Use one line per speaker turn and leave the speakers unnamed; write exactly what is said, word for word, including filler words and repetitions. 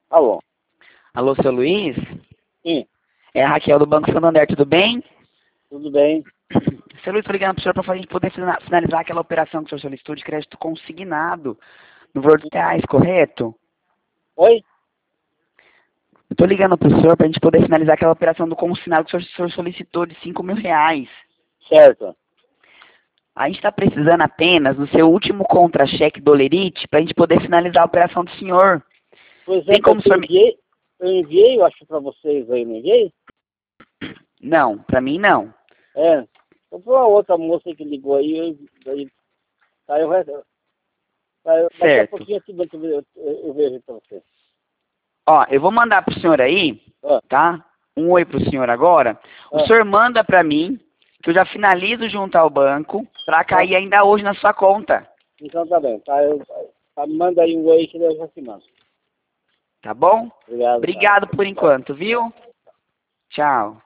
Alô?
Alô, seu Luiz?
Sim,
É a Raquel do Banco Santander, tudo bem?
tudo bem.
Seu Luiz, estou ligando para o senhor para a gente poder fina- finalizar aquela operação que o senhor solicitou de crédito consignado no valor de reais, correto?
Oi?
Estou ligando para o senhor para a gente poder finalizar aquela operação do consignado que o senhor o senhor solicitou de cinco mil reais.
Certo.
A gente está precisando apenas do seu último contra-cheque do Olerite para a gente poder finalizar a operação do senhor.
Pois é,
Tem como o
eu
senhor me...
enviei, eu enviei, eu acho, para vocês aí, não enviei?
Não, para mim não.
É. Então foi a outra moça que ligou aí, eu, aí tá, eu, tá, eu, daqui a
Certo.
pouquinho aqui eu, eu, eu vejo para você.
Ó, eu vou mandar pro senhor aí,
Ah,
tá? Um oi pro senhor agora. O
ah,
senhor manda pra mim, que eu já finalizo junto ao banco, pra
ah.
cair ainda hoje na sua conta.
Então tá bem, tá, eu, tá, manda aí um oi que eu já te mando.
Tá bom?
Obrigado, tá.
Obrigado por enquanto, viu? Tchau.